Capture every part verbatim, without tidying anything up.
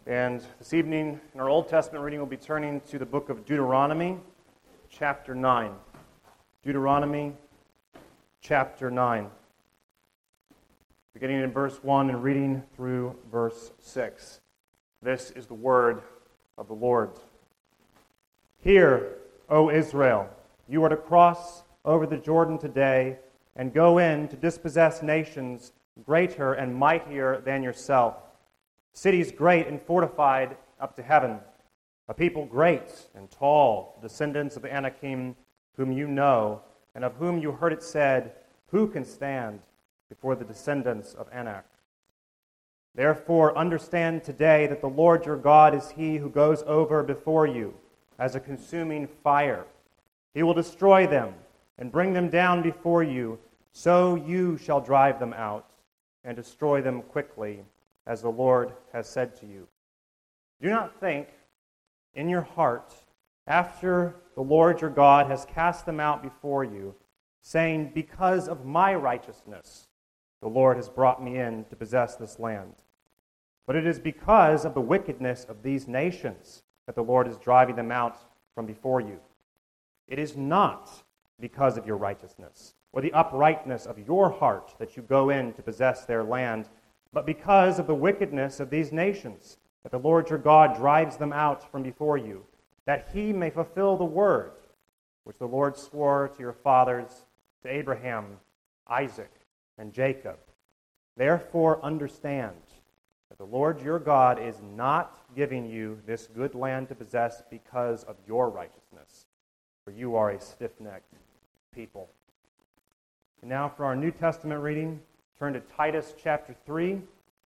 And this evening, in our Old Testament reading, we'll be turning to the book of Deuteronomy, chapter nine. Deuteronomy, chapter nine. Beginning in verse one and reading through verse six. This is the word of the Lord. Hear, O Israel, you are to cross over the Jordan today and go in to dispossess nations greater and mightier than yourself, cities great and fortified up to heaven, a people great and tall, descendants of the Anakim, whom you know, and of whom you heard it said, who can stand before the descendants of Anak? Therefore understand today that the Lord your God is he who goes over before you as a consuming fire. He will destroy them and bring them down before you, so you shall drive them out and destroy them quickly, as the Lord has said to you. Do not think in your heart, after the Lord your God has cast them out before you, saying, because of my righteousness, the Lord has brought me in to possess this land. But it is because of the wickedness of these nations that the Lord is driving them out from before you. It is not because of your righteousness or the uprightness of your heart that you go in to possess their land, but because of the wickedness of these nations that the Lord your God drives them out from before you, that he may fulfill the word which the Lord swore to your fathers, to Abraham, Isaac, and Jacob. Therefore understand that the Lord your God is not giving you this good land to possess because of your righteousness, for you are a stiff-necked people. And now for our New Testament reading, turn to Titus chapter three.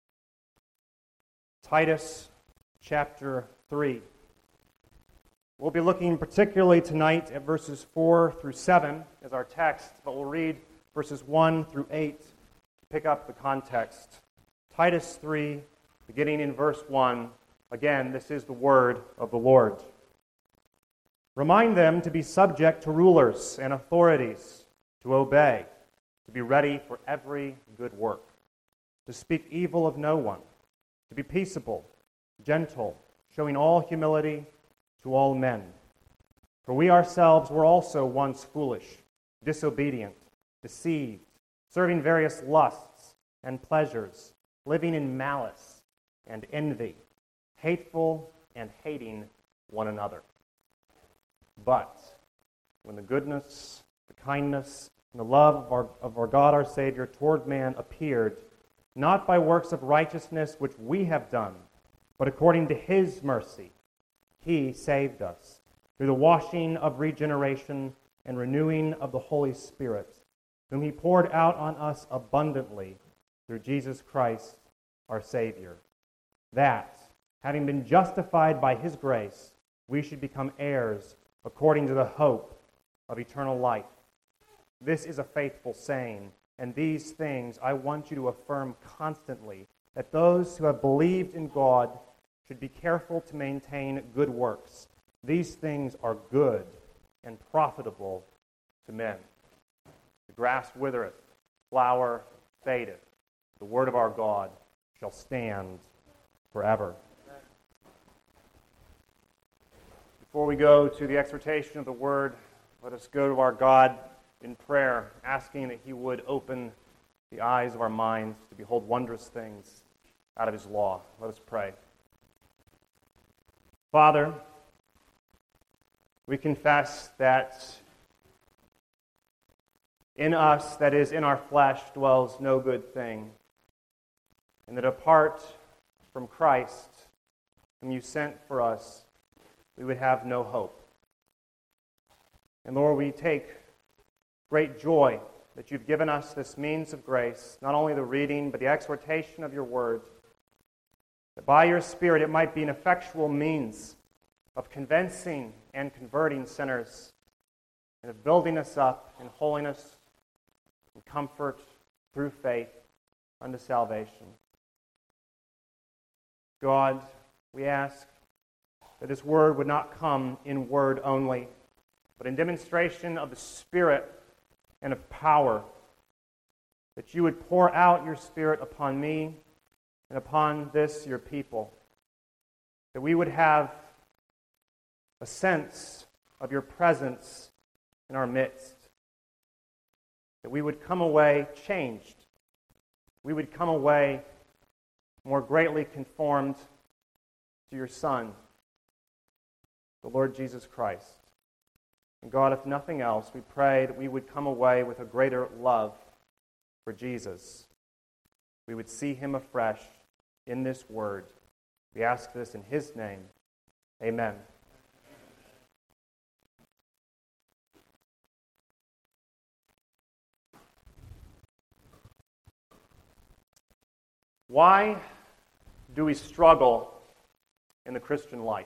Titus chapter three. We'll be looking particularly tonight at verses four through seven as our text, but we'll read verses one through eight to pick up the context. Titus three, beginning in verse one. Again, this is the word of the Lord. Remind them to be subject to rulers and authorities, to obey, to be ready for every good work, to speak evil of no one, to be peaceable, gentle, showing all humility to all men. For we ourselves were also once foolish, disobedient, deceived, serving various lusts and pleasures, living in malice and envy, hateful and hating one another. But when the goodness, the kindness, and the love of our, of our God our Savior toward man appeared, not by works of righteousness which we have done, but according to his mercy, he saved us through the washing of regeneration and renewing of the Holy Spirit, whom he poured out on us abundantly through Jesus Christ our Savior, that, having been justified by his grace, we should become heirs according to the hope of eternal life. This is a faithful saying, and these things I want you to affirm constantly, that those who have believed in God should be careful to maintain good works. These things are good and profitable to men. The grass withereth, flower fadeth. The word of our God shall stand forever. Before we go to the exhortation of the word, let us go to our God in prayer, asking that he would open the eyes of our minds to behold wondrous things out of his law. Let us pray. Father, we confess that in us, that is, in our flesh, dwells no good thing, and that apart from Christ, whom you sent for us, we would have no hope. And Lord, we take great joy that you've given us this means of grace, not only the reading, but the exhortation of your word, that by your Spirit it might be an effectual means of convincing and converting sinners, and of building us up in holiness and comfort through faith unto salvation. God, we ask that this word would not come in word only, but in demonstration of the Spirit and of power, that you would pour out your Spirit upon me and upon this, your people, that we would have a sense of your presence in our midst, that we would come away changed. We would come away more greatly conformed to your Son, the Lord Jesus Christ. And God, if nothing else, we pray that we would come away with a greater love for Jesus. We would see him afresh in this word. We ask this in his name. Amen. Why do we struggle in the Christian life?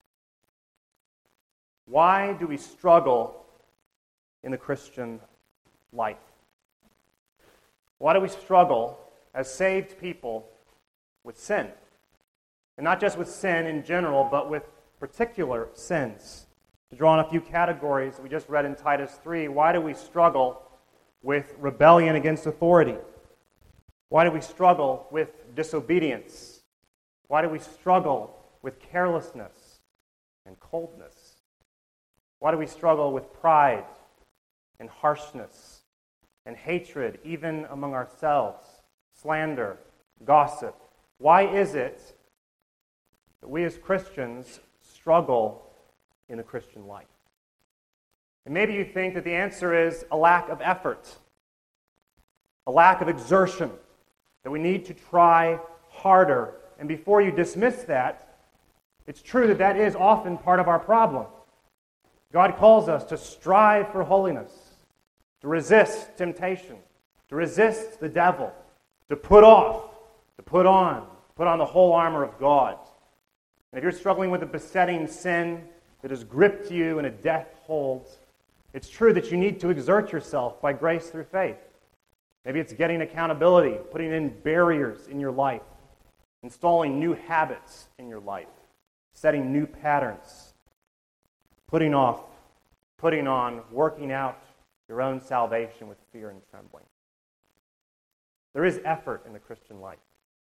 Why do we struggle in the Christian life? Why do we struggle as saved people with sin? And not just with sin in general, but with particular sins. To draw on a few categories that we just read in Titus three, why do we struggle with rebellion against authority? Why do we struggle with disobedience? Why do we struggle with carelessness and coldness? Why do we struggle with pride and harshness and hatred, even among ourselves, slander, gossip? Why is it that we as Christians struggle in the Christian life? And maybe you think that the answer is a lack of effort, a lack of exertion, that we need to try harder. And before you dismiss that, it's true that that is often part of our problem. God calls us to strive for holiness, to resist temptation, to resist the devil, to put off, to put on, put on the whole armor of God. And if you're struggling with a besetting sin that has gripped you in a death hold, it's true that you need to exert yourself by grace through faith. Maybe it's getting accountability, putting in barriers in your life, installing new habits in your life, setting new patterns, putting off, putting on, working out your own salvation with fear and trembling. There is effort in the Christian life.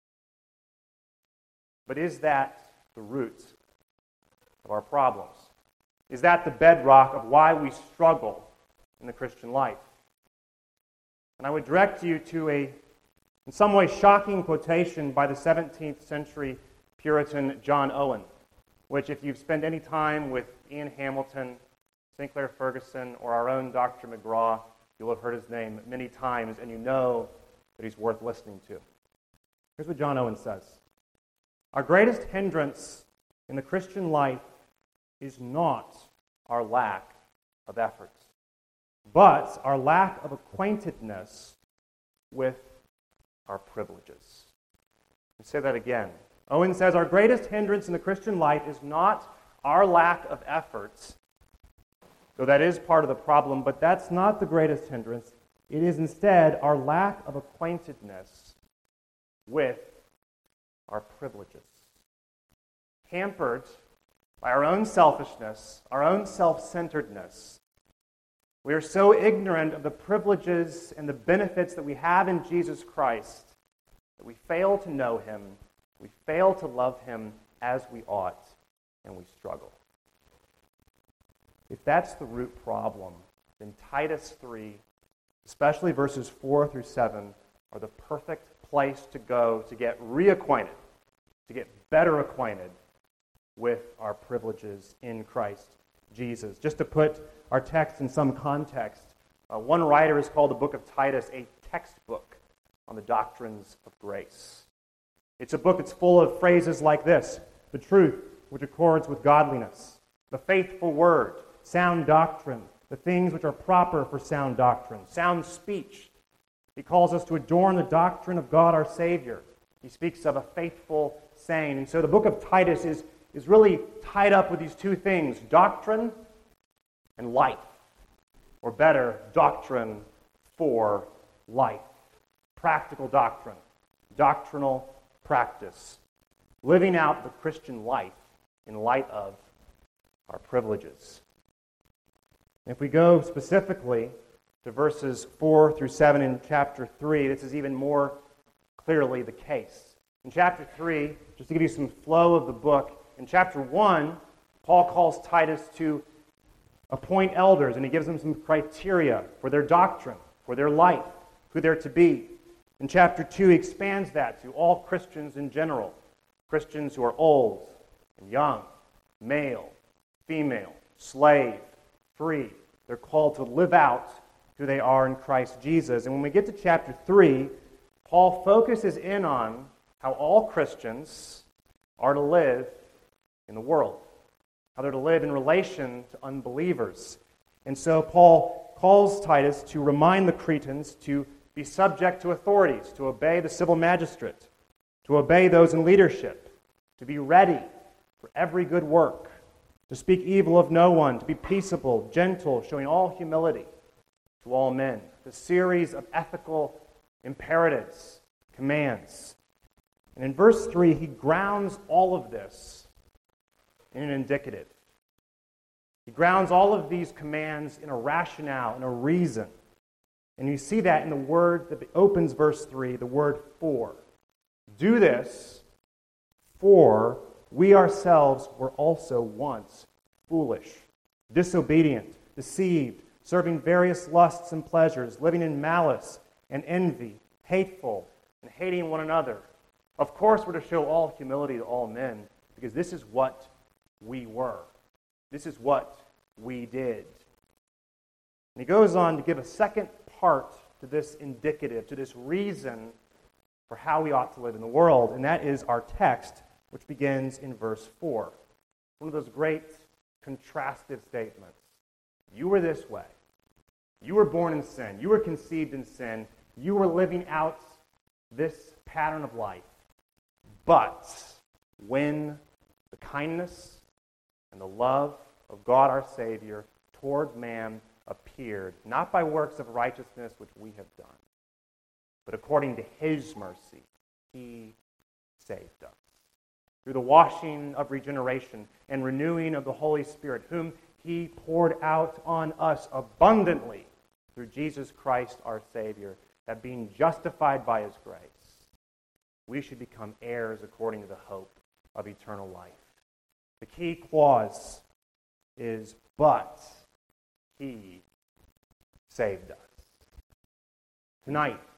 But is that the root of our problems? Is that the bedrock of why we struggle in the Christian life? And I would direct you to a, in some way, shocking quotation by the seventeenth century Puritan John Owen, which if you've spent any time with Ian Hamilton, Sinclair Ferguson, or our own Doctor McGraw, you'll have heard his name many times, and you know that he's worth listening to. Here's what John Owen says. Our greatest hindrance in the Christian life is not our lack of effort, but our lack of acquaintedness with our privileges. Let me say that again. Owen says our greatest hindrance in the Christian life is not our lack of efforts, though that is part of the problem, but that's not the greatest hindrance. It is instead our lack of acquaintedness with our privileges. Hampered by our own selfishness, our own self-centeredness, we are so ignorant of the privileges and the benefits that we have in Jesus Christ that we fail to know him, we fail to love him as we ought, and we struggle. If that's the root problem, then Titus three, especially verses four through seven, are the perfect place to go to get reacquainted, to get better acquainted with our privileges in Christ Jesus. Just to put our text in some context, uh, one writer has called the book of Titus a textbook on the doctrines of grace. It's a book that's full of phrases like this: the truth which accords with godliness, the faithful word, sound doctrine, the things which are proper for sound doctrine, sound speech. He calls us to adorn the doctrine of God our Savior. He speaks of a faithful saying. And so the book of Titus is, is really tied up with these two things, doctrine and life. Or better, doctrine for life. Practical doctrine. Doctrinal practice. Living out the Christian life in light of our privileges. If we go specifically to verses four through seven in chapter three, this is even more clearly the case. In chapter three, just to give you some flow of the book, In chapter one, Paul calls Titus to appoint elders, and he gives them some criteria for their doctrine, for their life, who they're to be. In chapter two, he expands that to all Christians in general, Christians who are old and young, male, female, slave, free. They're called to live out who they are in Christ Jesus. And when we get to chapter three, Paul focuses in on how all Christians are to live in the world, how they're to live in relation to unbelievers. And so Paul calls Titus to remind the Cretans to be subject to authorities, to obey the civil magistrate, to obey those in leadership, to be ready for every good work, to speak evil of no one, to be peaceable, gentle, showing all humility to all men. The series of ethical imperatives, commands. And in verse three, he grounds all of this in an indicative. He grounds all of these commands in a rationale, in a reason. And you see that in the word that opens verse three, the word for. Do this, for we ourselves were also once foolish, disobedient, deceived, serving various lusts and pleasures, living in malice and envy, hateful, and hating one another. Of course, we're to show all humility to all men, because this is what we were. This is what we did. And he goes on to give a second part to this indicative, to this reason for how we ought to live in the world, and that is our text, which begins in verse four. One of those great contrastive statements. You were this way. You were born in sin. You were conceived in sin. You were living out this pattern of life. But when the kindness and the love of God our Savior toward man appeared, not by works of righteousness which we have done, but according to his mercy, he saved us. Through the washing of regeneration and renewing of the Holy Spirit, whom he poured out on us abundantly through Jesus Christ our Savior, that being justified by his grace, we should become heirs according to the hope of eternal life. The key clause is, but he saved us. Tonight,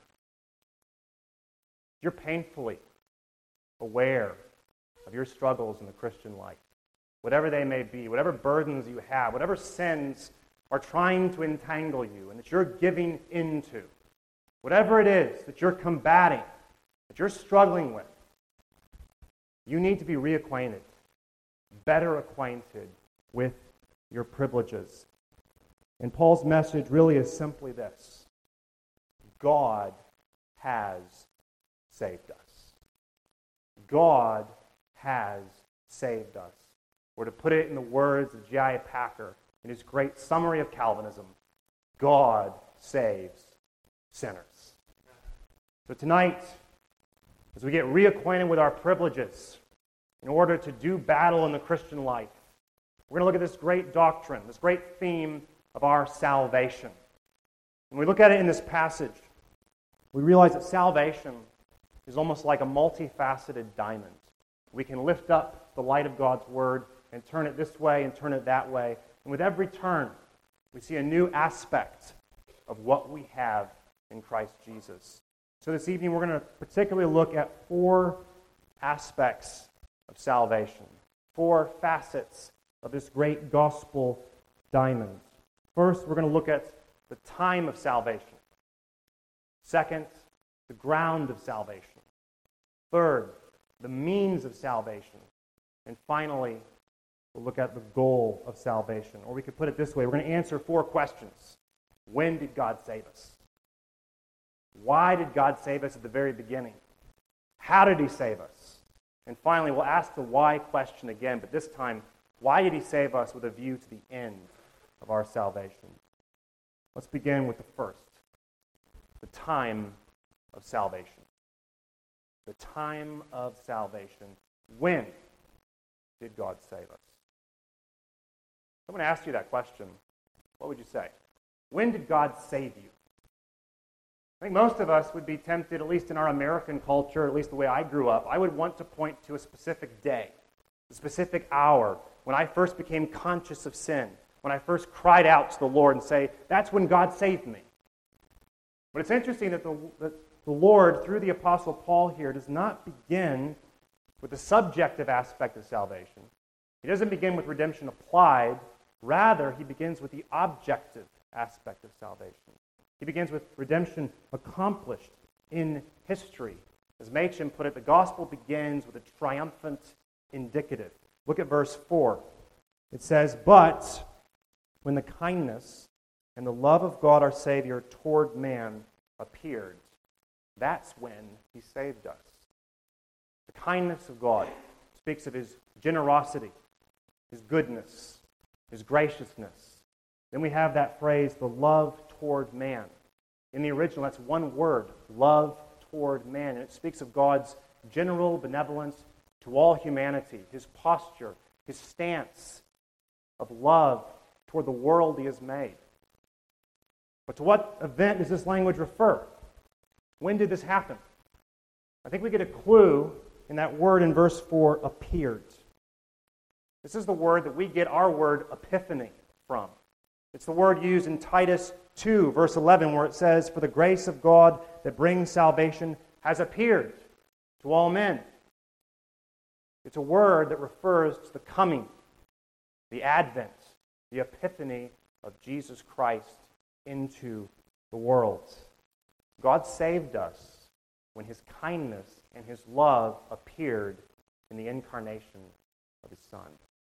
you're painfully aware of your struggles in the Christian life, whatever they may be, whatever burdens you have, whatever sins are trying to entangle you and that you're giving into, whatever it is that you're combating, that you're struggling with, you need to be reacquainted, better acquainted with your privileges. And Paul's message really is simply this: God has saved us. God has saved us. Or to put it in the words of J I Packer in his great summary of Calvinism, God saves sinners. So tonight, as we get reacquainted with our privileges in order to do battle in the Christian life, we're going to look at this great doctrine, this great theme of our salvation. When we look at it in this passage, we realize that salvation is almost like a multifaceted diamond. We can lift up the light of God's Word and turn it this way and turn it that way. And with every turn, we see a new aspect of what we have in Christ Jesus. So this evening, we're going to particularly look at four aspects of salvation, four facets of this great gospel diamond. First, we're going to look at the time of salvation. Second, the ground of salvation. Third, the means of salvation. And finally, we'll look at the goal of salvation. Or we could put it this way: we're going to answer four questions. When did God save us? Why did God save us at the very beginning? How did he save us? And finally, we'll ask the why question again, but this time, why did he save us with a view to the end of our salvation? Let's begin with the first, the time of salvation. The time of salvation. When did God save us? Someone asked you that question, what would you say? When did God save you? I think most of us would be tempted, at least in our American culture, at least the way I grew up, I would want to point to a specific day the specific hour when I first became conscious of sin, when I first cried out to the Lord and say, that's when God saved me. But it's interesting that the, that the Lord, through the Apostle Paul here, does not begin with the subjective aspect of salvation. He doesn't begin with redemption applied. Rather, he begins with the objective aspect of salvation. He begins with redemption accomplished in history. As Machen put it, the gospel begins with a triumphant indicative. Look at verse four. It says, but when the kindness and the love of God our Savior toward man appeared, that's when he saved us. The kindness of God speaks of his generosity, his goodness, his graciousness. Then we have that phrase, the love toward man. In the original, that's one word, love toward man. And it speaks of God's general benevolence to all humanity, his posture, his stance of love toward the world he has made. But to what event does this language refer? When did this happen? I think we get a clue in that word in verse four, appeared. This is the word that we get our word epiphany from. It's the word used in Titus two, verse eleven, where it says, for the grace of God that brings salvation has appeared to all men. It's a word that refers to the coming, the advent, the epiphany of Jesus Christ into the world. God saved us when his kindness and his love appeared in the incarnation of his Son.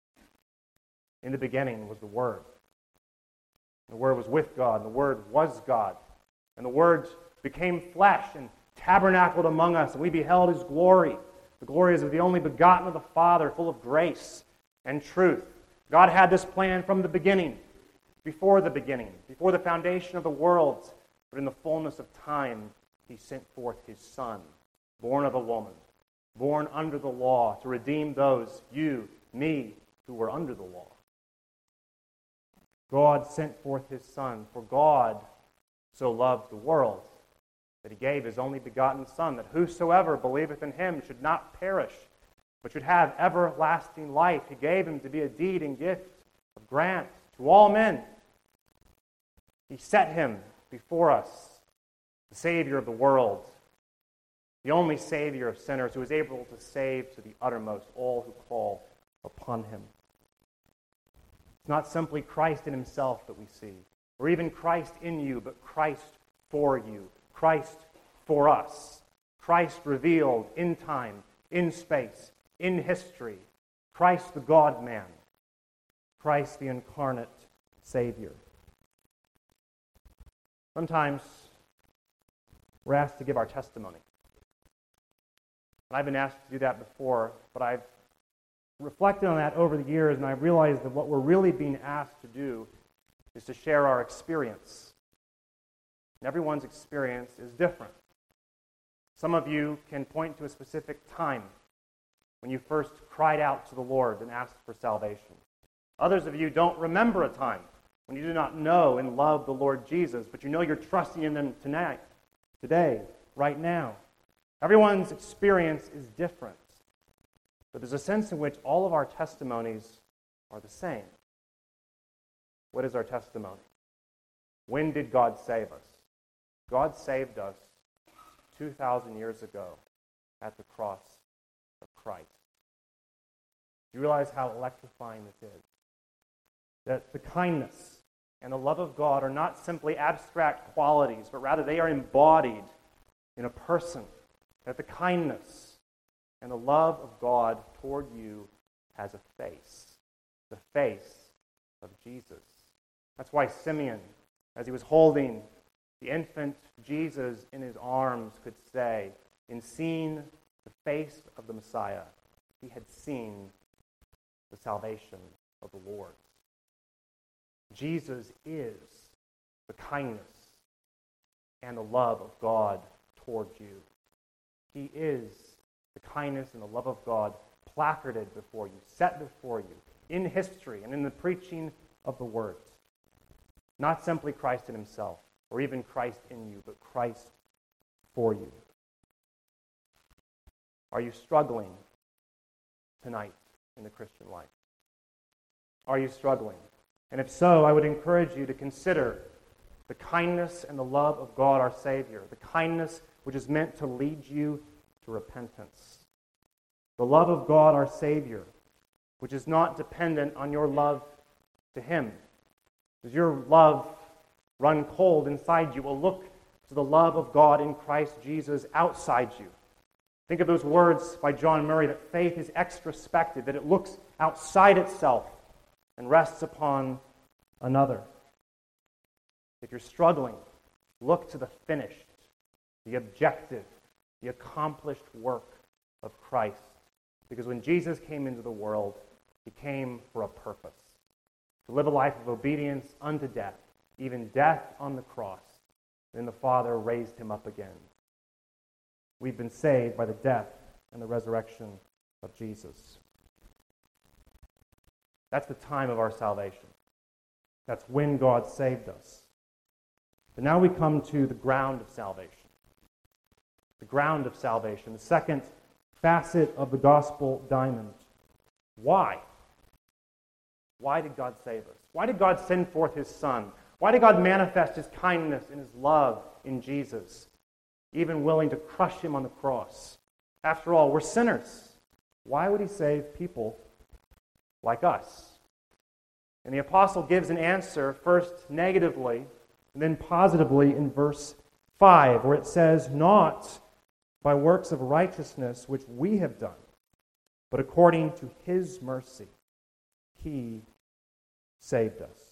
In the beginning was the Word. The Word was with God, and the Word was God. And the Word became flesh and tabernacled among us, and we beheld his glory. The glory is of the only begotten of the Father, full of grace and truth. God had this plan from the beginning, before the beginning, before the foundation of the world. But in the fullness of time, he sent forth his Son, born of a woman, born under the law, to redeem those, you, me, who were under the law. God sent forth his Son, for God so loved the world that he gave his only begotten Son, that whosoever believeth in him should not perish, but should have everlasting life. He gave him to be a deed and gift of grant to all men. He set him before us, the Savior of the world, the only Savior of sinners, who is able to save to the uttermost all who call upon him. It's not simply Christ in himself that we see, or even Christ in you, but Christ for you, Christ for us, Christ revealed in time, in space, in history, Christ the God-man, Christ the incarnate Savior. Sometimes we're asked to give our testimony. And I've been asked to do that before, but I've reflected on that over the years, and I've realized that what we're really being asked to do is to share our experience. And everyone's experience is different. Some of you can point to a specific time when you first cried out to the Lord and asked for salvation. Others of you don't remember a time when you do not know and love the Lord Jesus, but you know you're trusting in him tonight, today, right now. Everyone's experience is different. But there's a sense in which all of our testimonies are the same. What is our testimony? When did God save us? God saved us two thousand years ago at the cross of Christ. Do you realize how electrifying this is? That the kindness and the love of God are not simply abstract qualities, but rather they are embodied in a person. That the kindness and the love of God toward you has a face. The face of Jesus. That's why Simeon, as he was holding the infant Jesus in his arms, could say, in seeing the face of the Messiah, he had seen the salvation of the Lord. Jesus is the kindness and the love of God toward you. He is the kindness and the love of God placarded before you, set before you, in history and in the preaching of the words. Not simply Christ in himself, or even Christ in you, but Christ for you. Are you struggling tonight in the Christian life? Are you struggling? And if so, I would encourage you to consider the kindness and the love of God our Savior, the kindness which is meant to lead you to repentance. The love of God our Savior, which is not dependent on your love to Him. Does your love run cold inside you? Well, look to the love of God in Christ Jesus outside you. Think of those words by John Murray, that faith is extrospective, that it looks outside itself and rests upon another. If you're struggling, look to the finished, the objective, the accomplished work of Christ. Because when Jesus came into the world, He came for a purpose. To live a life of obedience unto death, even death on the cross. Then the Father raised Him up again. We've been saved by the death and the resurrection of Jesus. That's the time of our salvation. That's when God saved us. But now we come to the ground of salvation. The ground of salvation, the second facet of the gospel diamond. Why? Why did God save us? Why did God send forth His Son? Why did God manifest His kindness and His love in Jesus, even willing to crush Him on the cross? After all, we're sinners. Why would He save people like us? And the apostle gives an answer, first negatively, and then positively in verse five, where it says, "Not by works of righteousness which we have done, but according to His mercy, He saved us."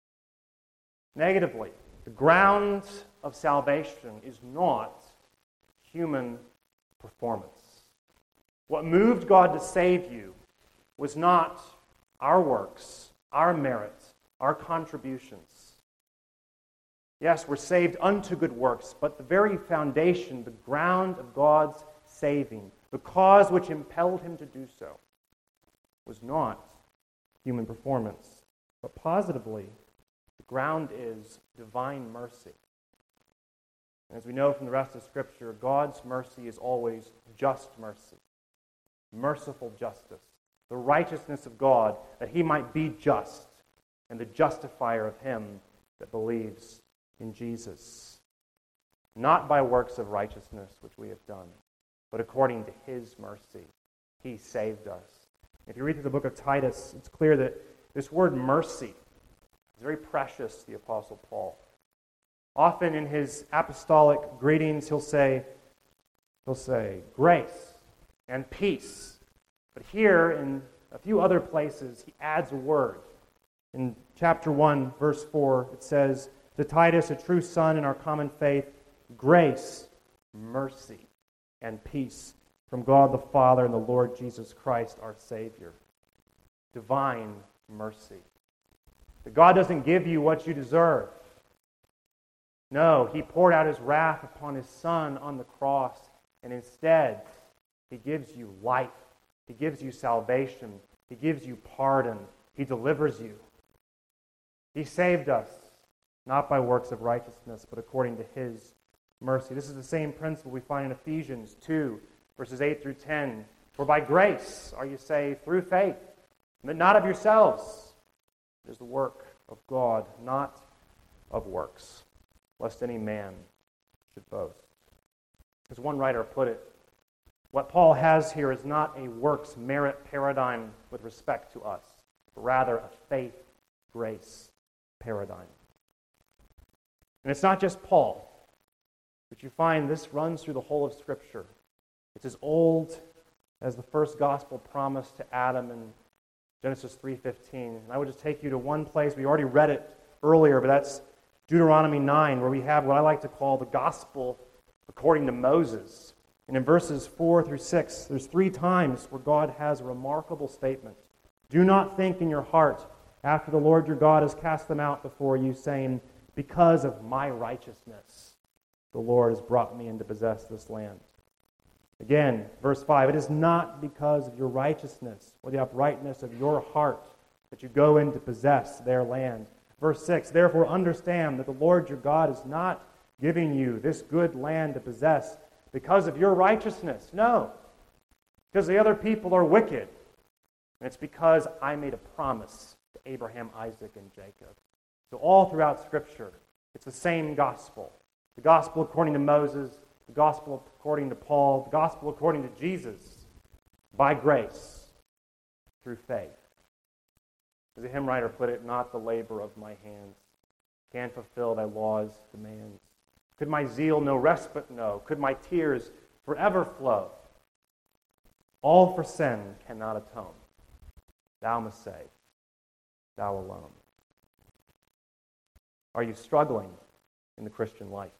Negatively, the ground of salvation is not human performance. What moved God to save you was not our works, our merit, our contributions. Yes, we're saved unto good works, but the very foundation, the ground of God's saving, the cause which impelled Him to do so, was not human performance, but positively, the ground is divine mercy. And as we know from the rest of Scripture, God's mercy is always just mercy, merciful justice, the righteousness of God, that He might be just, and the justifier of him that believes in Jesus. Not by works of righteousness which we have done, but according to His mercy, He saved us. If you read through the book of Titus, it's clear that this word mercy is very precious to the Apostle Paul. Often in his apostolic greetings, he'll say, he'll say, grace and peace. But here, in a few other places, he adds a word. In chapter one, verse four, it says, to Titus, a true son in our common faith, grace, mercy, and peace from God the Father and the Lord Jesus Christ, our Savior. Divine mercy. That God doesn't give you what you deserve. No, He poured out His wrath upon His Son on the cross, and instead, He gives you life. He gives you salvation. He gives you pardon. He delivers you. He saved us, not by works of righteousness, but according to His mercy. This is the same principle we find in Ephesians two, verses eight through ten. For by grace are you saved through faith, but not of yourselves. It is the work of God, not of works, lest any man should boast. As one writer put it, what Paul has here is not a works merit paradigm with respect to us, but rather a faith grace paradigm. And it's not just Paul, but you find this runs through the whole of Scripture. It's as old as the first gospel promise to Adam in Genesis three fifteen. And I would just take you to one place. We already read it earlier, but that's Deuteronomy nine, where we have what I like to call the gospel according to Moses. And in verses four through six, there's three times where God has a remarkable statement. Do not think in your heart after the Lord your God has cast them out before you, saying, because of my righteousness, the Lord has brought me in to possess this land. Again, verse five, it is not because of your righteousness or the uprightness of your heart that you go in to possess their land. Verse six, therefore understand that the Lord your God is not giving you this good land to possess because of your righteousness. No, because the other people are wicked. And it's because I made a promise to Abraham, Isaac, and Jacob. So all throughout Scripture, it's the same gospel. The gospel according to Moses, the gospel according to Paul, the gospel according to Jesus, by grace, through faith. As a hymn writer put it, not the labor of my hands can fulfill thy law's demands. Could my zeal no respite know? Could my tears forever flow? All for sin cannot atone. Thou must save, thou alone. Are you struggling in the Christian life?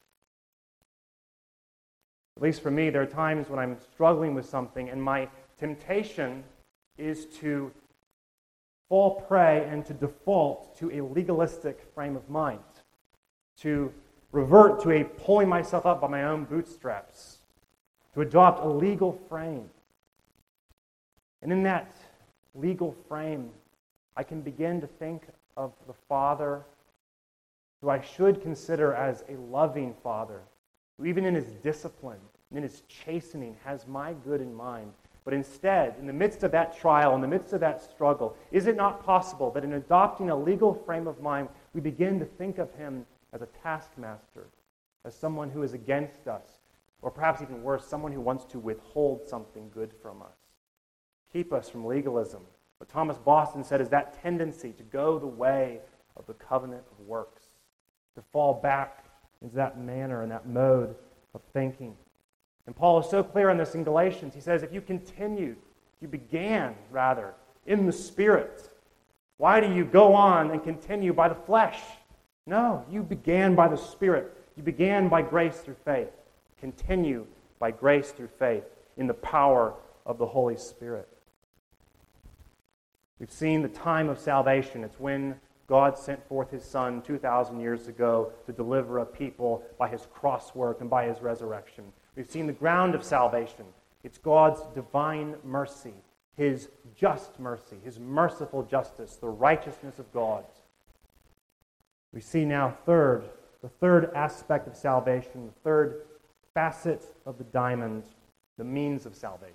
At least for me, there are times when I'm struggling with something and my temptation is to fall prey and to default to a legalistic frame of mind, to revert to a pulling myself up by my own bootstraps, to adopt a legal frame. And in that legal frame, I can begin to think of the Father who I should consider as a loving Father, who even in his discipline and in his chastening has my good in mind. But instead, in the midst of that trial, in the midst of that struggle, is it not possible that in adopting a legal frame of mind, we begin to think of him as a taskmaster, as someone who is against us, or perhaps even worse, someone who wants to withhold something good from us, keep us from legalism? What Thomas Boston said is that tendency to go the way of the covenant of works, to fall back into that manner and that mode of thinking. And Paul is so clear on this in Galatians. He says, if you continued, you began, rather, in the Spirit, why do you go on and continue by the flesh? No, you began by the Spirit. You began by grace through faith. Continue by grace through faith in the power of the Holy Spirit. We've seen the time of salvation. It's when God sent forth his Son two thousand years ago to deliver a people by his cross work and by his resurrection. We've seen the ground of salvation. It's God's divine mercy, his just mercy, his merciful justice, the righteousness of God. We see now third, the third aspect of salvation, the third facet of the diamond, the means of salvation.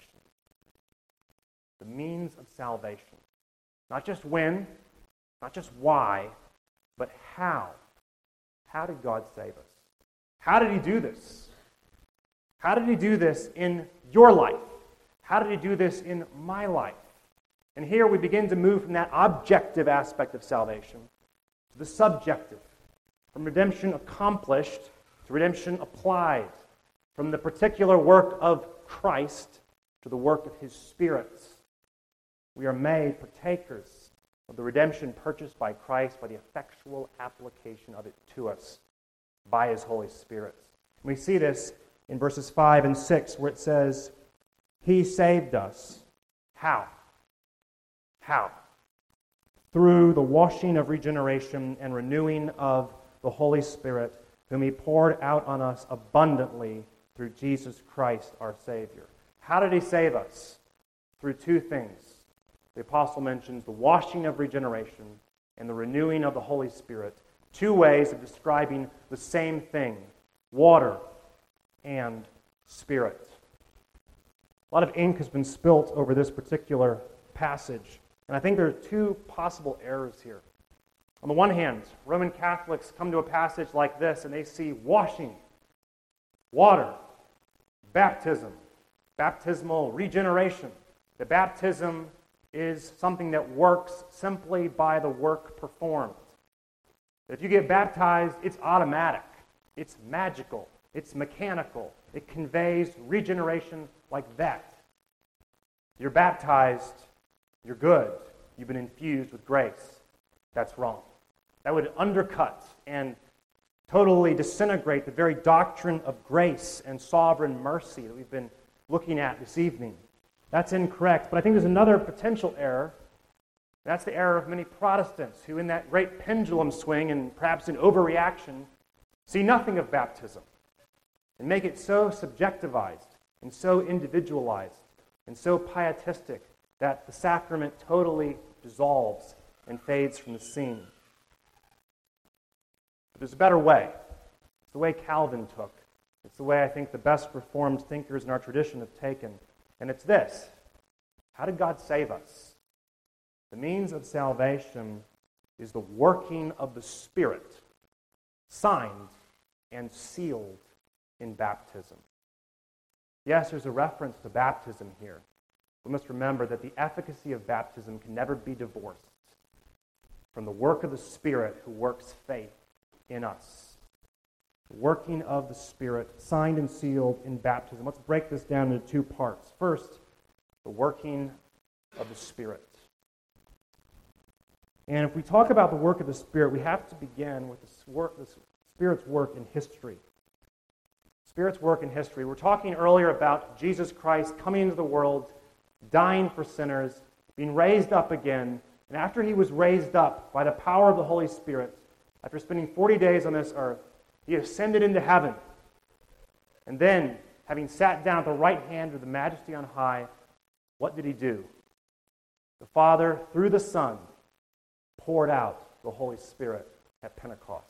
The means of salvation. Not just when, not just why, but how. How did God save us? How did he do this? How did he do this in your life? How did he do this in my life? And here we begin to move from that objective aspect of salvation to the subjective, from redemption accomplished to redemption applied, from the particular work of Christ to the work of his Spirit. We are made partakers of the redemption purchased by Christ by the effectual application of it to us by his Holy Spirit. And we see this in verses five and six where it says, he saved us. How? How? Through the washing of regeneration and renewing of the Holy Spirit, whom he poured out on us abundantly through Jesus Christ our Savior. How did he save us? Through two things. The apostle mentions the washing of regeneration and the renewing of the Holy Spirit. Two ways of describing the same thing, water and spirit. A lot of ink has been spilt over this particular passage, and I think there are two possible errors here. On the one hand, Roman Catholics come to a passage like this and they see washing, water, baptism, baptismal regeneration. The baptism is something that works simply by the work performed. If you get baptized, it's automatic, it's magical, it's mechanical. It conveys regeneration like that. You're baptized, you're good, you've been infused with grace. That's wrong. That would undercut and totally disintegrate the very doctrine of grace and sovereign mercy that we've been looking at this evening. That's incorrect. But I think there's another potential error. That's the error of many Protestants who, in that great pendulum swing and perhaps in overreaction, see nothing of baptism and make it so subjectivized and so individualized and so pietistic that the sacrament totally dissolves and fades from the scene. But there's a better way. It's the way Calvin took. It's the way I think the best Reformed thinkers in our tradition have taken. And it's this. How did God save us? The means of salvation is the working of the Spirit, signed and sealed in baptism. Yes, there's a reference to baptism here. We must remember that the efficacy of baptism can never be divorced from the work of the Spirit who works faith in us. The working of the Spirit, signed and sealed in baptism. Let's break this down into two parts. First, the working of the Spirit. And if we talk about the work of the Spirit, we have to begin with the, work, the Spirit's work in history. Spirit's work in history. We're talking earlier about Jesus Christ coming into the world, dying for sinners, being raised up again, and after he was raised up by the power of the Holy Spirit, after spending forty days on this earth, he ascended into heaven. And then, having sat down at the right hand of the Majesty on high, what did he do? The Father, through the Son, poured out the Holy Spirit at Pentecost.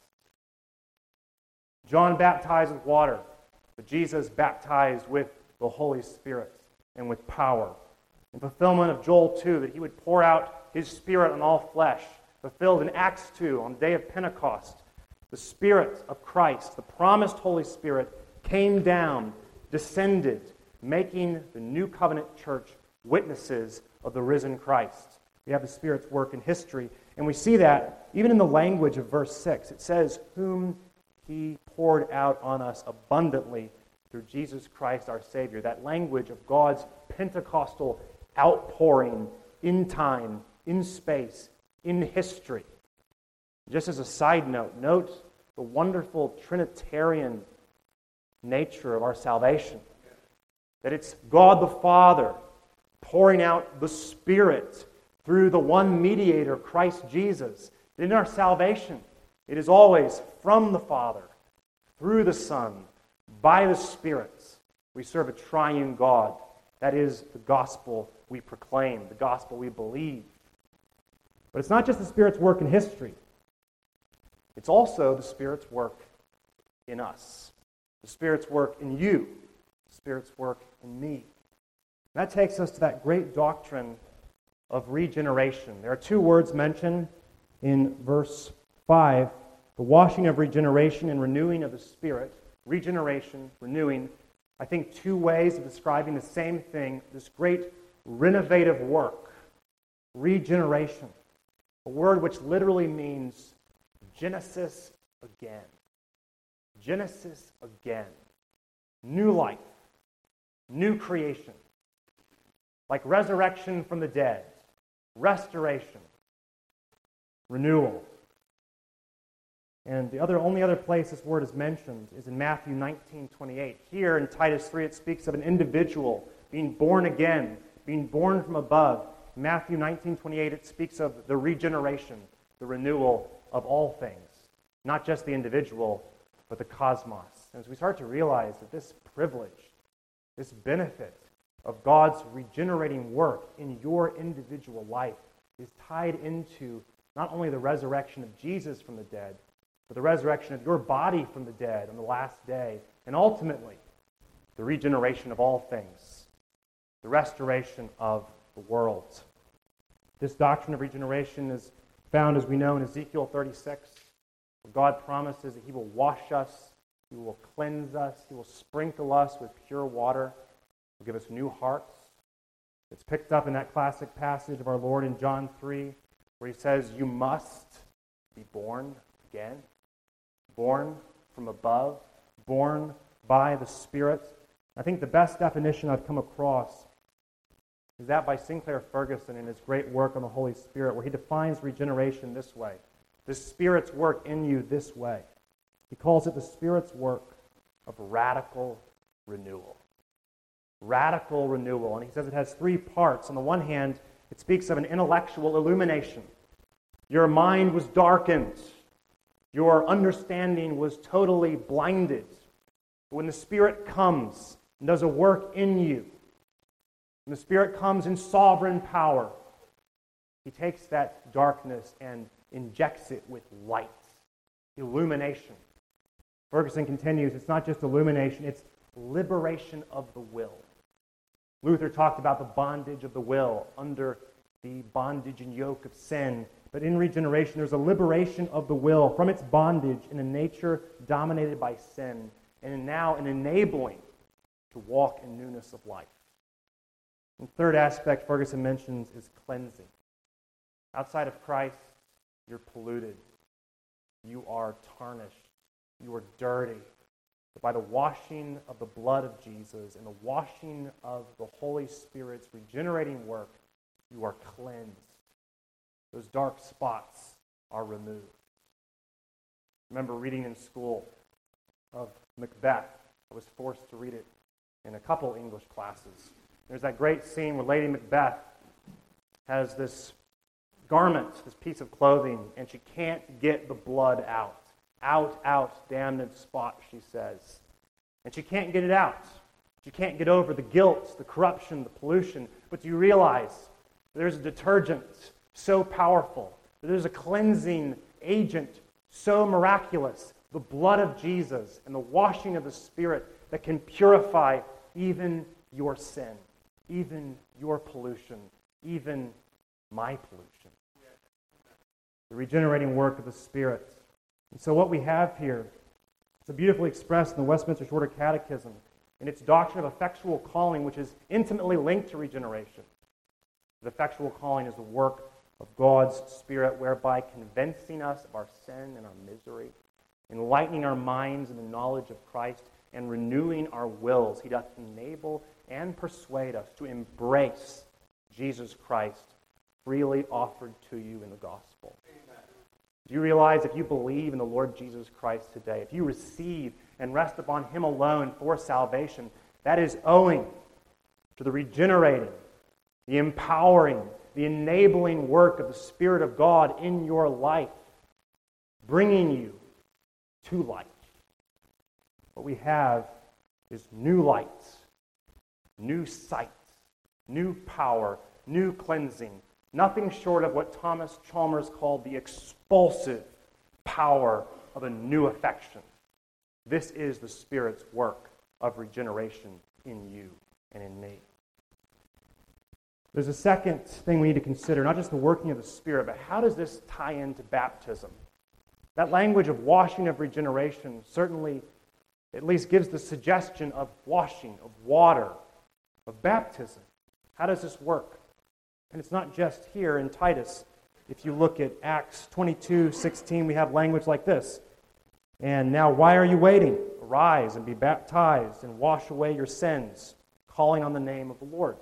John baptized with water, but Jesus baptized with the Holy Spirit and with power. In fulfillment of Joel two, that he would pour out his Spirit on all flesh, fulfilled in Acts two, on the day of Pentecost. The Spirit of Christ, the promised Holy Spirit, came down, descended, making the new covenant church witnesses of the risen Christ. We have the Spirit's work in history, and we see that even in the language of verse six. It says, whom he poured out on us abundantly through Jesus Christ our Savior. That language of God's Pentecostal outpouring in time, in space, in history. Just as a side note, note the wonderful Trinitarian nature of our salvation. That it's God the Father pouring out the Spirit through the one mediator, Christ Jesus. In our salvation, it is always from the Father, through the Son, by the Spirit. We serve a triune God. That is the gospel we proclaim, the gospel we believe. But it's not just the Spirit's work in history. It's also the Spirit's work in us. The Spirit's work in you. The Spirit's work in me. And that takes us to that great doctrine of regeneration. There are two words mentioned in verse five. The washing of regeneration and renewing of the Spirit. Regeneration, renewing. I think two ways of describing the same thing. This great renovative work. Regeneration. A word which literally means Genesis again. Genesis again. New life. New creation. Like resurrection from the dead. Restoration. Renewal. And the other only other place this word is mentioned is in Matthew nineteen twenty-eight. Here in Titus three it speaks of an individual being born again, being born from above. In Matthew nineteen twenty-eight it speaks of the regeneration, the renewal of all things. Not just the individual, but the cosmos. And as we start to realize that this privilege, this benefit of God's regenerating work in your individual life is tied into not only the resurrection of Jesus from the dead, but the resurrection of your body from the dead on the last day, and ultimately, the regeneration of all things, the restoration of the world. This doctrine of regeneration is found, as we know, in Ezekiel thirty-six, where God promises that he will wash us, he will cleanse us, he will sprinkle us with pure water, he will give us new hearts. It's picked up in that classic passage of our Lord in John three, where he says, you must be born again. Born from above, born by the Spirit. I think the best definition I've come across is that by Sinclair Ferguson in his great work on the Holy Spirit, where he defines regeneration this way. The Spirit's work in you this way. He calls it the Spirit's work of radical renewal. Radical renewal. And he says it has three parts. On the one hand, it speaks of an intellectual illumination. Your mind was darkened. Your understanding was totally blinded. But when the Spirit comes and does a work in you, when the Spirit comes in sovereign power, he takes that darkness and injects it with light, illumination. Ferguson continues, it's not just illumination, it's liberation of the will. Luther talked about the bondage of the will under the bondage and yoke of sin. But in regeneration, there's a liberation of the will from its bondage in a nature dominated by sin, and now an enabling to walk in newness of life. And the third aspect Ferguson mentions is cleansing. Outside of Christ, you're polluted. You are tarnished. You are dirty. But by the washing of the blood of Jesus and the washing of the Holy Spirit's regenerating work, you are cleansed. Those dark spots are removed. I remember reading in school of Macbeth. I was forced to read it in a couple English classes. There's that great scene where Lady Macbeth has this garment, this piece of clothing, and she can't get the blood out. Out, out, damned spot, she says. And she can't get it out. She can't get over the guilt, the corruption, the pollution. But do you realize there's a detergent so powerful, there's a cleansing agent so miraculous, the blood of Jesus and the washing of the Spirit that can purify even your sin, even your pollution, even my pollution. The regenerating work of the Spirit. And so what we have here is beautifully expressed in the Westminster Shorter Catechism in its doctrine of effectual calling, which is intimately linked to regeneration. The effectual calling is the work of God's Spirit, whereby convincing us of our sin and our misery, enlightening our minds in the knowledge of Christ, and renewing our wills, he doth enable and persuade us to embrace Jesus Christ freely offered to you in the gospel. Amen. Do you realize if you believe in the Lord Jesus Christ today, if you receive and rest upon him alone for salvation, that is owing to the regenerating, the empowering, the enabling work of the Spirit of God in your life, bringing you to life. What we have is new light, new sight, new power, new cleansing, nothing short of what Thomas Chalmers called the expulsive power of a new affection. This is the Spirit's work of regeneration in you and in me. There's a second thing we need to consider, not just the working of the Spirit, but how does this tie into baptism? That language of washing of regeneration certainly at least gives the suggestion of washing, of water, of baptism. How does this work? And it's not just here in Titus. If you look at Acts twenty-two sixteen, we have language like this. And now why are you waiting? Arise and be baptized and wash away your sins, calling on the name of the Lord.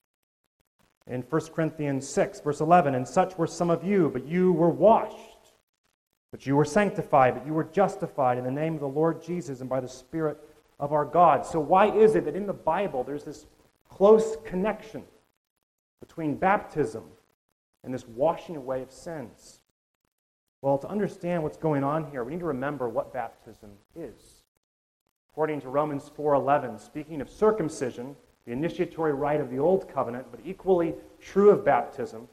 In First Corinthians six, verse eleven, and such were some of you, but you were washed. But you were sanctified, but you were justified in the name of the Lord Jesus and by the Spirit of our God. So why is it that in the Bible there's this close connection between baptism and this washing away of sins? Well, to understand what's going on here, we need to remember what baptism is. According to Romans four eleven, speaking of circumcision, the initiatory rite of the Old Covenant, but equally true of baptism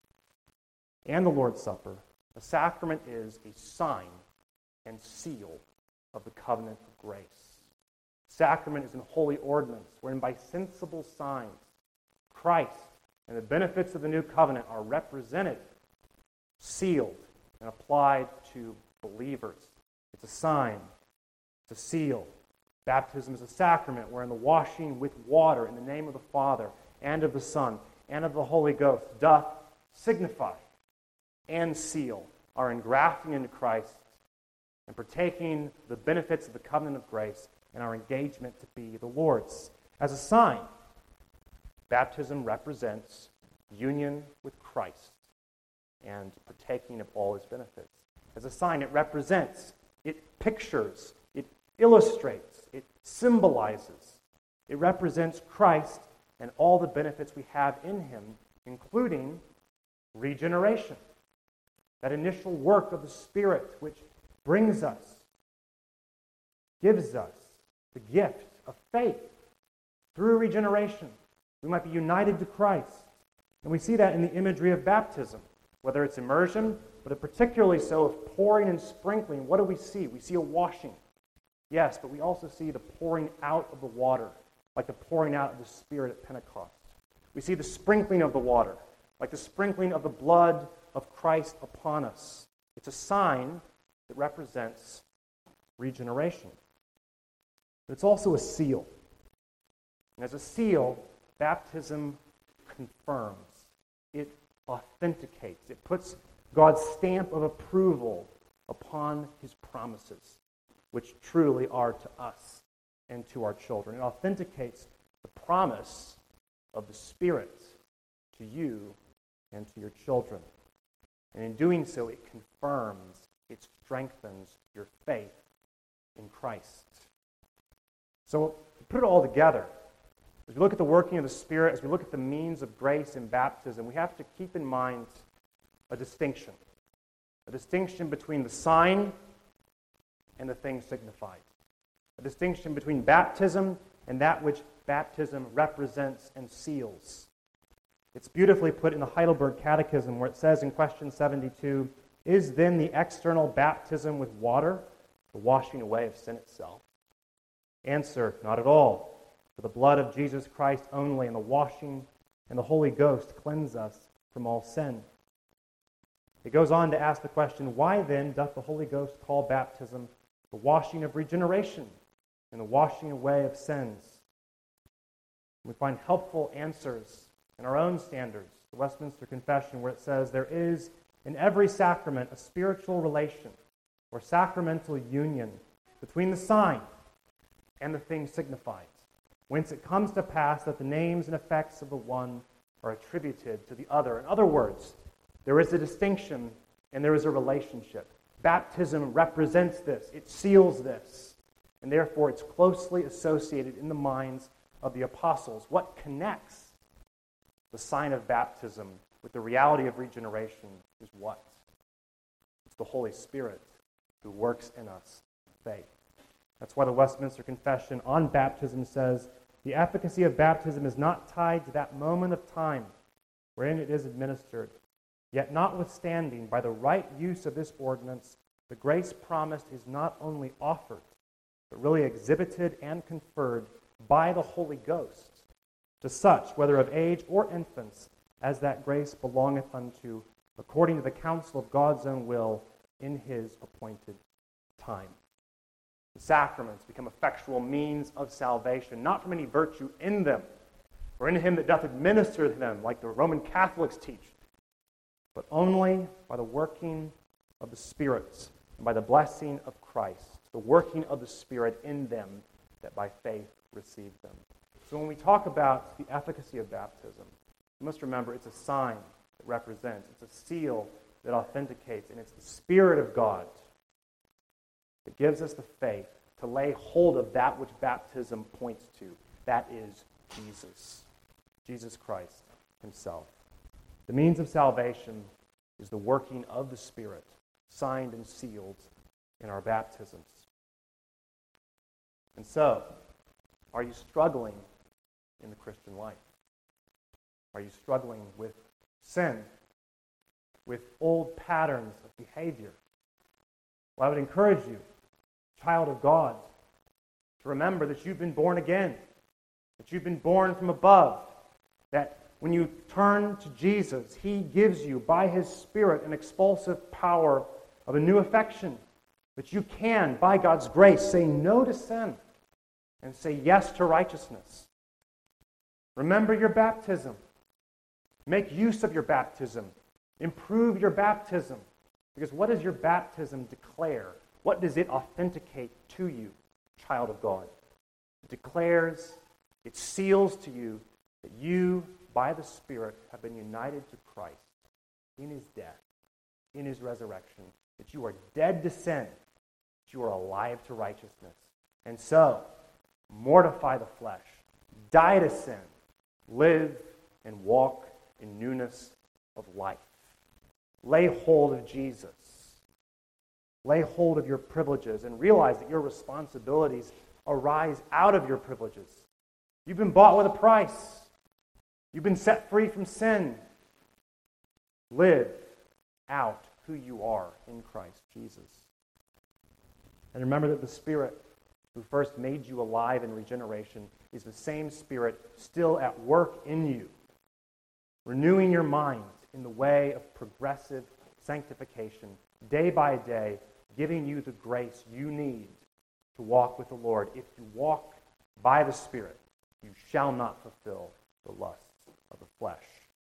and the Lord's Supper, the sacrament is a sign and seal of the covenant of grace. Sacrament is an holy ordinance, wherein by sensible signs, Christ and the benefits of the new covenant are represented, sealed, and applied to believers. It's a sign, it's a seal. Baptism is a sacrament, wherein the washing with water in the name of the Father and of the Son and of the Holy Ghost doth signify and seal our engrafting into Christ and partaking the benefits of the covenant of grace and our engagement to be the Lord's. As a sign, baptism represents union with Christ and partaking of all his benefits. As a sign, it represents, it pictures, it illustrates, it symbolizes. It represents Christ and all the benefits we have in him, including regeneration. That initial work of the Spirit which brings us, gives us the gift of faith through regeneration. We might be united to Christ. And we see that in the imagery of baptism, whether it's immersion, but particularly so of pouring and sprinkling. What do we see? We see a washing. Yes, but we also see the pouring out of the water, like the pouring out of the Spirit at Pentecost. We see the sprinkling of the water, like the sprinkling of the blood of Christ upon us. It's a sign that represents regeneration. But it's also a seal. And as a seal, baptism confirms. It authenticates. It puts God's stamp of approval upon his promises, which truly are to us and to our children. It authenticates the promise of the Spirit to you and to your children. And in doing so, it confirms, it strengthens your faith in Christ. So, to put it all together, as we look at the working of the Spirit, as we look at the means of grace in baptism, we have to keep in mind a distinction. A distinction between the sign and the thing signified. A distinction between baptism and that which baptism represents and seals. It's beautifully put in the Heidelberg Catechism, where it says in question seventy-two, "Is then the external baptism with water the washing away of sin itself?" Answer, not at all. For the blood of Jesus Christ only and the washing and the Holy Ghost cleanse us from all sin. It goes on to ask the question, why then doth the Holy Ghost call baptism the washing of regeneration and the washing away of sins? We find helpful answers in our own standards, the Westminster Confession, where it says, "There is in every sacrament a spiritual relation or sacramental union between the sign and the thing signified, whence it comes to pass that the names and effects of the one are attributed to the other." In other words, there is a distinction and there is a relationship. Baptism represents this. It seals this. And therefore, it's closely associated in the minds of the apostles. What connects the sign of baptism with the reality of regeneration is what? It's the Holy Spirit who works in us faith. That's why the Westminster Confession on baptism says, "The efficacy of baptism is not tied to that moment of time wherein it is administered. Yet notwithstanding, by the right use of this ordinance, the grace promised is not only offered, but really exhibited and conferred by the Holy Ghost to such, whether of age or infants, as that grace belongeth unto, according to the counsel of God's own will, in his appointed time." The sacraments become effectual means of salvation, not from any virtue in them, or in him that doth administer them, like the Roman Catholics teach, but only by the working of the Spirit and by the blessing of Christ, the working of the Spirit in them that by faith receive them. So when we talk about the efficacy of baptism, you must remember it's a sign that represents, it's a seal that authenticates, and it's the Spirit of God that gives us the faith to lay hold of that which baptism points to. That is Jesus, Jesus Christ himself. The means of salvation is the working of the Spirit, signed and sealed in our baptisms. And so, are you struggling in the Christian life? Are you struggling with sin, with old patterns of behavior? Well, I would encourage you, child of God, to remember that you've been born again, that you've been born from above, that when you turn to Jesus, he gives you, by his Spirit, an expulsive power of a new affection, that you can, by God's grace, say no to sin and say yes to righteousness. Remember your baptism. Make use of your baptism. Improve your baptism. Because what does your baptism declare? What does it authenticate to you, child of God? It declares, it seals to you that you, by the Spirit, have been united to Christ in his death, in his resurrection, that you are dead to sin, that you are alive to righteousness. And so, mortify the flesh, die to sin, live and walk in newness of life. Lay hold of Jesus. Lay hold of your privileges and realize that your responsibilities arise out of your privileges. You've been bought with a price. You've been set free from sin. Live out who you are in Christ Jesus. And remember that the Spirit who first made you alive in regeneration is the same Spirit still at work in you. renewing your mind in the way of progressive sanctification, day by day, giving you the grace you need to walk with the Lord. If you walk by the Spirit, you shall not fulfill the lusts of the flesh.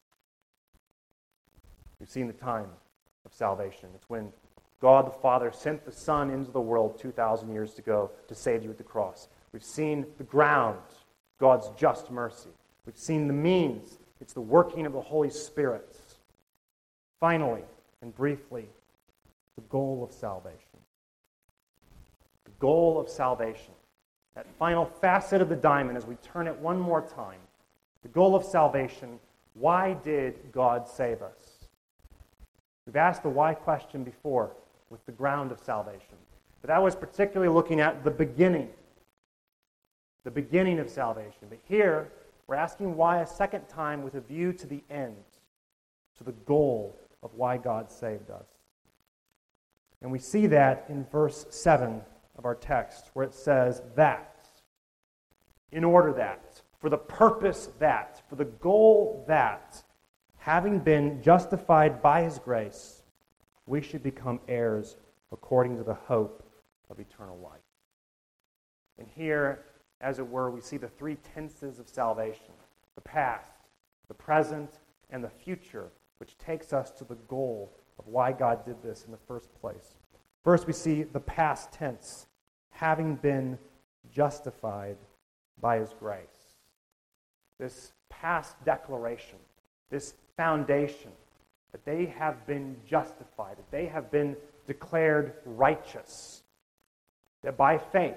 We've seen the time of salvation. It's when God the Father sent the Son into the world two thousand years ago to save you at the cross. We've seen the ground, God's just mercy. We've seen the means. It's the working of the Holy Spirit. Finally, and briefly, the goal of salvation. The goal of salvation. That final facet of the diamond as we turn it one more time. The goal of salvation. Why did God save us? We've asked the why question before with the ground of salvation. But that was particularly looking at the beginning. The beginning of salvation. But here, we're asking why a second time with a view to the end, to the goal of why God saved us. And we see that in verse seven of our text, where it says that, in order that, for the purpose that, for the goal that, having been justified by His grace, we should become heirs according to the hope of eternal life. And here, as it were, we see the three tenses of salvation, the past, the present, and the future, which takes us to the goal of why God did this in the first place. First, we see the past tense, having been justified by His grace. This past declaration, this foundation, that they have been justified, that they have been declared righteous, that by faith,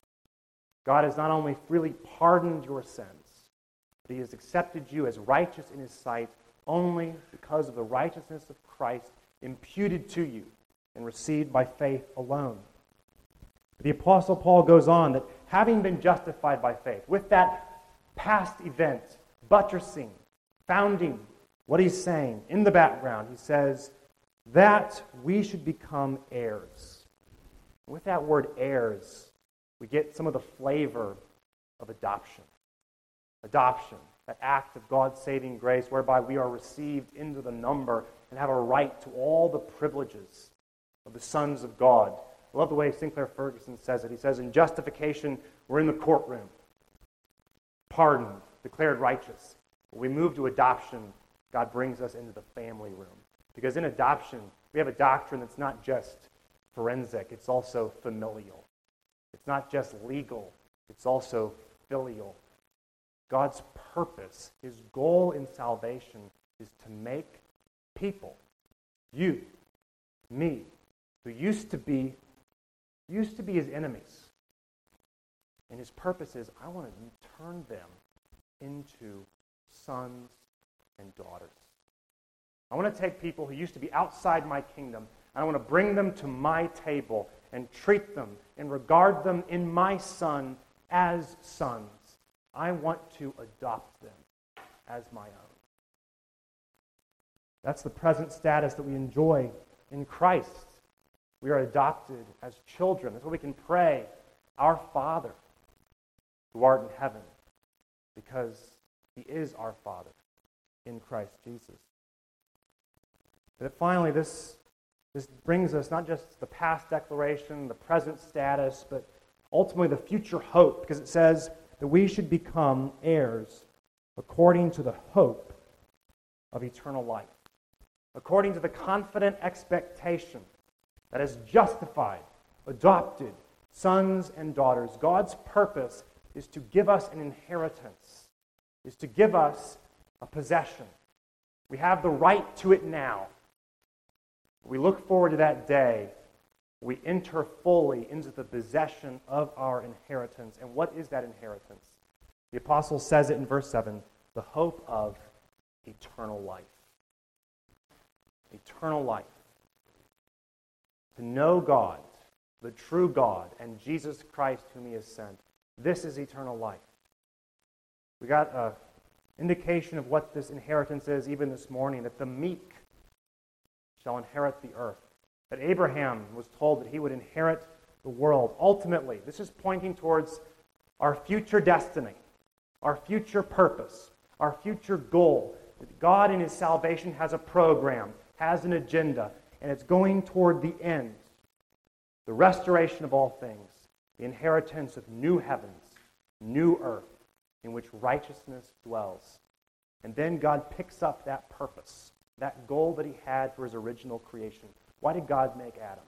God has not only freely pardoned your sins, but He has accepted you as righteous in His sight only because of the righteousness of Christ imputed to you and received by faith alone. The Apostle Paul goes on that having been justified by faith, with that past event buttressing, founding what he's saying in the background, he says that we should become heirs. With that word heirs, we get some of the flavor of adoption. Adoption, that act of God's saving grace whereby we are received into the number and have a right to all the privileges of the sons of God. I love the way Sinclair Ferguson says it. He says, in justification, we're in the courtroom, pardoned, declared righteous. When we move to adoption, God brings us into the family room. Because in adoption, we have a doctrine that's not just forensic, it's also familial. It's not just legal, it's also filial. God's purpose, His goal in salvation is to make people, you, me, who used to be used to be His enemies. And His purpose is, I want to turn them into sons and daughters. I want to take people who used to be outside my kingdom, and I want to bring them to my table and treat them and regard them in my Son as sons. I want to adopt them as my own. That's the present status that we enjoy in Christ. We are adopted as children. That's why we can pray, Our Father, who art in heaven, because He is our Father in Christ Jesus. But finally, this, this brings us not just the past declaration, the present status, but ultimately the future hope, because it says that we should become heirs according to the hope of eternal life, according to the confident expectation that is justified, adopted, sons and daughters. God's purpose is to give us an inheritance, is to give us a possession. We have the right to it now. We look forward to that day. We enter fully into the possession of our inheritance. And what is that inheritance? The apostle says it in verse seven, the hope of eternal life. Eternal life. To know God, the true God, and Jesus Christ whom He has sent. This is eternal life. We got an indication of what this inheritance is even this morning, that the meek shall inherit the earth. That Abraham was told that he would inherit the world. Ultimately, this is pointing towards our future destiny, our future purpose, our future goal, That God in his salvation has a program, has an agenda, and it's going toward the end. The restoration of all things, the inheritance of new heavens, new earth, in which righteousness dwells. And then God picks up that purpose, that goal that he had for his original creation. Why did God make Adam?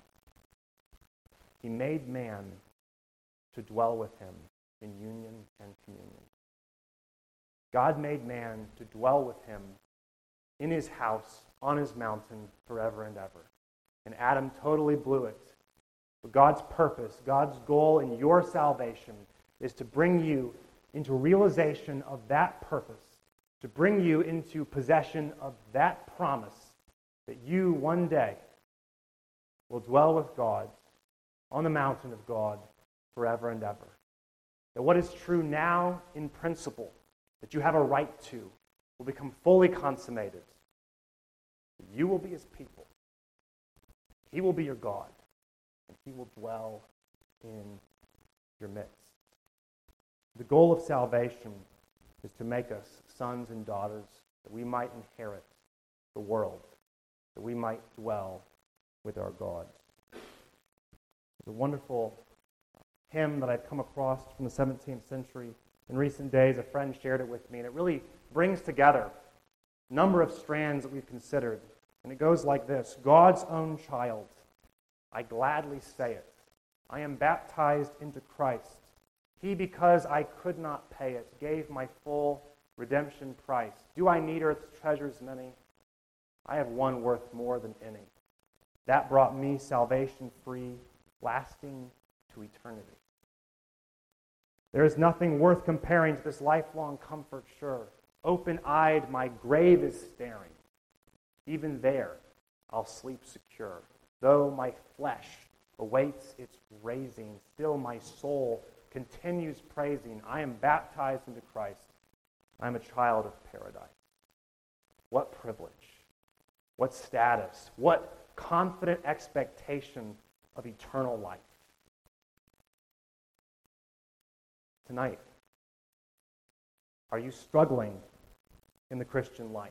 He made man to dwell with him in union and communion. God made man to dwell with him in his house, on his mountain, forever and ever. And Adam totally blew it. But God's purpose, God's goal in your salvation is to bring you into realization of that purpose, to bring you into possession of that promise that you one day will dwell with God on the mountain of God forever and ever. That what is true now in principle, that you have a right to, will become fully consummated. You will be his people. He will be your God, and he will dwell in your midst. The goal of salvation is to make us sons and daughters, that we might inherit the world, that we might dwell with our God. There's a wonderful hymn that I've come across from the seventeenth century in recent days. A friend shared it with me, and it really brings together a number of strands that we've considered. And it goes like this: God's own child, I gladly say it. I am baptized into Christ. He, because I could not pay it, gave my full redemption price. Do I need earth's treasures many? I have one worth more than any. That brought me salvation free, lasting to eternity. There is nothing worth comparing to this lifelong comfort sure. Open-eyed, my grave is staring. Even there, I'll sleep secure. Though my flesh awaits its raising, still my soul continues praising. I am baptized into Christ. I am a child of paradise. What privilege, what status, what confident expectation of eternal life. Tonight, are you struggling in the Christian life?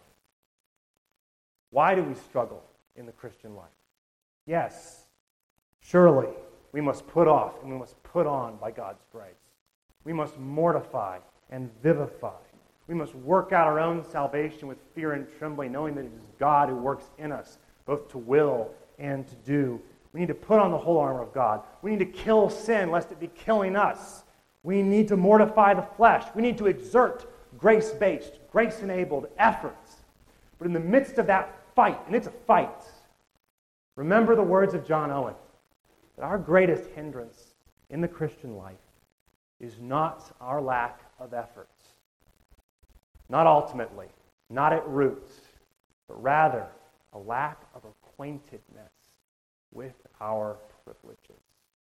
Why do we struggle in the Christian life? Yes, surely we must put off and we must put on by God's grace. We must mortify and vivify. We must work out our own salvation with fear and trembling, knowing that it is God who works in us, both to will and to do. We need to put on the whole armor of God. We need to kill sin, lest it be killing us. We need to mortify the flesh. We need to exert grace-based, grace-enabled efforts. But in the midst of that fight, and it's a fight, remember the words of John Owen, that our greatest hindrance in the Christian life is not our lack of efforts, not ultimately, not at roots, but rather a lack of acquaintedness with our privileges.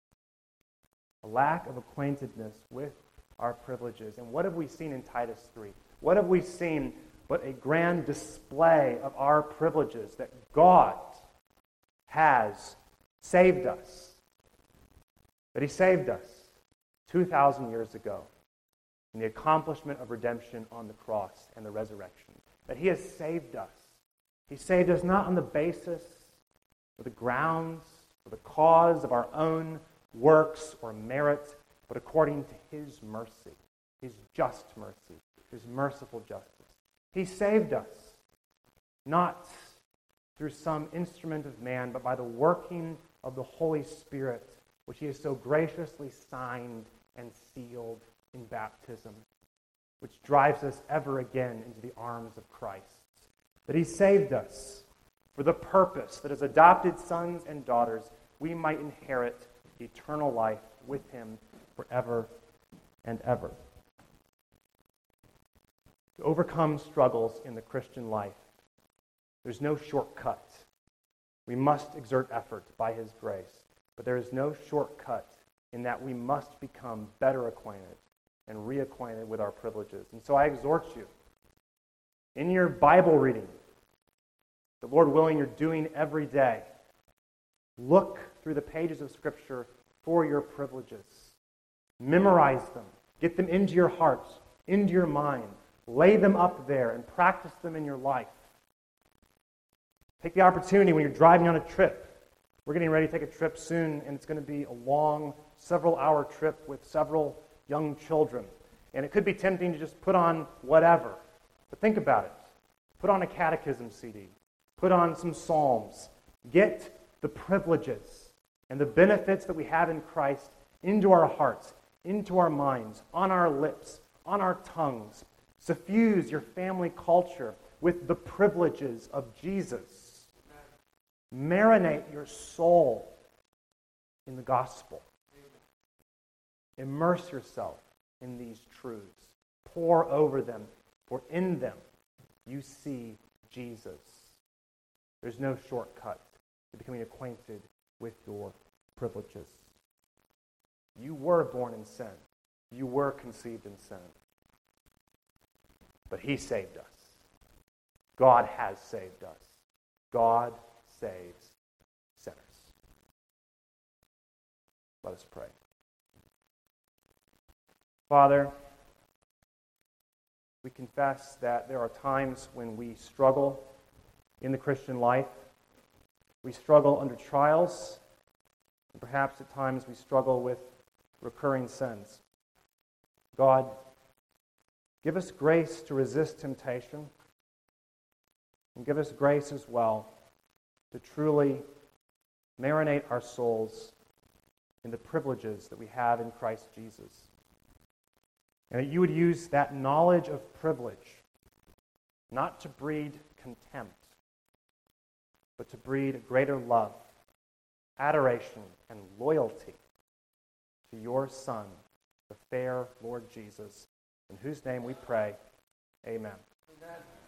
A lack of acquaintedness with our privileges. And what have we seen in Titus three? What have we seen but a grand display of our privileges, that God has saved us, that he saved us two thousand years ago in the accomplishment of redemption on the cross and the resurrection, that he has saved us. He saved us not on the basis or the grounds or the cause of our own works or merit, but according to his mercy, his just mercy, his merciful justice. He saved us, not through some instrument of man, but by the working of the Holy Spirit, which he has so graciously signed and sealed in baptism, which drives us ever again into the arms of Christ. That he saved us for the purpose that as adopted sons and daughters, we might inherit eternal life with him forever and ever. To overcome struggles in the Christian life, there's no shortcut. We must exert effort by his grace, but there is no shortcut in that we must become better acquainted and reacquainted with our privileges. And so I exhort you, in your Bible reading, the Lord willing you're doing every day, look through the pages of Scripture for your privileges. Memorize them. Get them into your hearts, into your mind. Lay them up there and practice them in your life. Take the opportunity when you're driving on a trip. We're getting ready to take a trip soon, and it's going to be a long, several-hour trip with several young children. And it could be tempting to just put on whatever. But think about it. Put on a catechism C D. Put on some psalms. Get the privileges and the benefits that we have in Christ into our hearts, into our minds, on our lips, on our tongues. Suffuse your family culture with the privileges of Jesus. Marinate your soul in the gospel. Immerse yourself in these truths. Pour over them, for in them you see Jesus. There's no shortcut to becoming acquainted with your privileges. You were born in sin. You were conceived in sin. But He saved us. God has saved us. God saves sinners. Let us pray. Father, we confess that there are times when we struggle in the Christian life. We struggle under trials, and perhaps at times we struggle with recurring sins. God, give us grace to resist temptation, and give us grace as well to truly marinate our souls in the privileges that we have in Christ Jesus. And that you would use that knowledge of privilege not to breed contempt, but to breed greater love, adoration, and loyalty to your Son, the fair Lord Jesus, in whose name we pray. Amen. Amen.